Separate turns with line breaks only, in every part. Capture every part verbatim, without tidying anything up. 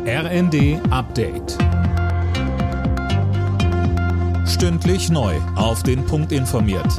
R N D Update. Stündlich neu auf den Punkt informiert.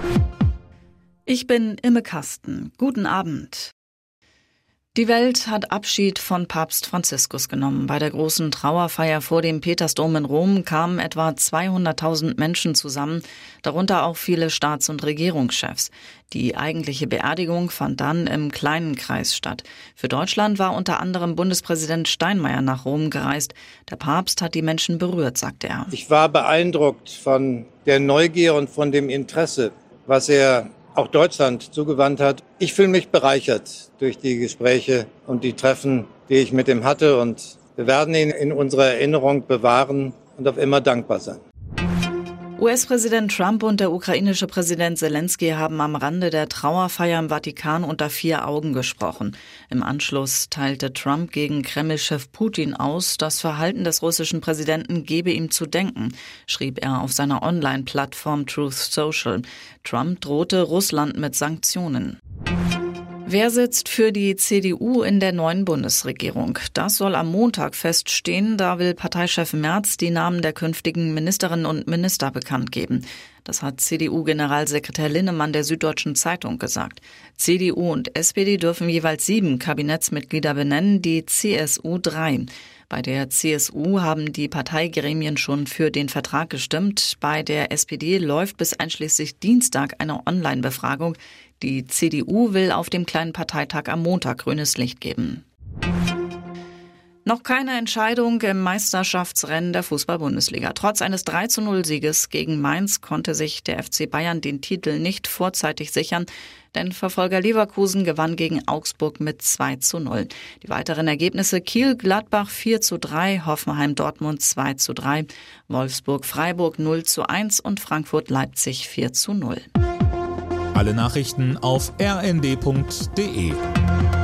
Ich bin Imme Kasten. Guten Abend. Die Welt hat Abschied von Papst Franziskus genommen. Bei der großen Trauerfeier vor dem Petersdom in Rom kamen etwa zweihunderttausend Menschen zusammen, darunter auch viele Staats- und Regierungschefs. Die eigentliche Beerdigung fand dann im kleinen Kreis statt. Für Deutschland war unter anderem Bundespräsident Steinmeier nach Rom gereist. Der Papst hat die Menschen berührt, sagte er.
Ich war beeindruckt von der Neugier und von dem Interesse, was er auch Deutschland zugewandt hat. Ich fühle mich bereichert durch die Gespräche und die Treffen, die ich mit ihm hatte. Und wir werden ihn in unserer Erinnerung bewahren und auf immer dankbar sein.
U S-Präsident Trump und der ukrainische Präsident Zelensky haben am Rande der Trauerfeier im Vatikan unter vier Augen gesprochen. Im Anschluss teilte Trump gegen Kreml-Chef Putin aus, das Verhalten des russischen Präsidenten gebe ihm zu denken, schrieb er auf seiner Online-Plattform Truth Social. Trump drohte Russland mit Sanktionen. Wer sitzt für die C D U in der neuen Bundesregierung? Das soll am Montag feststehen. Da will Parteichef Merz die Namen der künftigen Ministerinnen und Minister bekannt geben. Das hat C D U-Generalsekretär Linnemann der Süddeutschen Zeitung gesagt. C D U und S P D dürfen jeweils sieben Kabinettsmitglieder benennen, die C S U drei. Bei der C S U haben die Parteigremien schon für den Vertrag gestimmt. Bei der S P D läuft bis einschließlich Dienstag eine Online-Befragung. Die C D U will auf dem kleinen Parteitag am Montag grünes Licht geben. Noch keine Entscheidung im Meisterschaftsrennen der Fußball-Bundesliga. Trotz eines drei zu null Sieges gegen Mainz konnte sich der F C Bayern den Titel nicht vorzeitig sichern, denn Verfolger Leverkusen gewann gegen Augsburg mit zwei zu null. Die weiteren Ergebnisse: Kiel-Gladbach vier zu drei, Hoffenheim-Dortmund zwei zu drei, Wolfsburg-Freiburg null zu eins und Frankfurt-Leipzig vier zu null.
Alle Nachrichten auf r n d punkt d e.